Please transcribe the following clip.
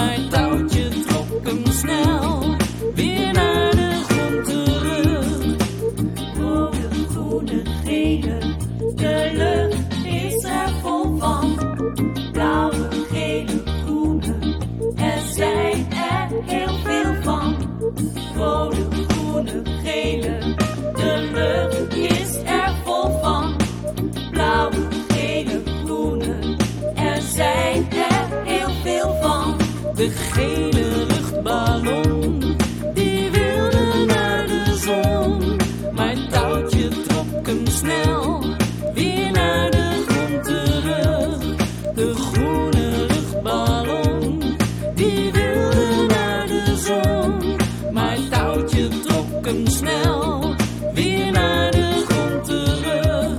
mijn touwtje trok hem snel weer naar de grond terug. Rode, groene, gele, de lucht is er vol van. Blauwe, gele, groene, er zijn er heel veel van. Rode, groene, gele, de lucht is er vol van. Blauwe, gele, groene, er zijn er heel veel van. De gele luchtballon, die wilde naar de zon. Mijn touwtje trok hem snel weer naar de grond terug. De groene luchtballon, die wilde naar de zon. Mijn touwtje trok hem snel weer naar de grond terug.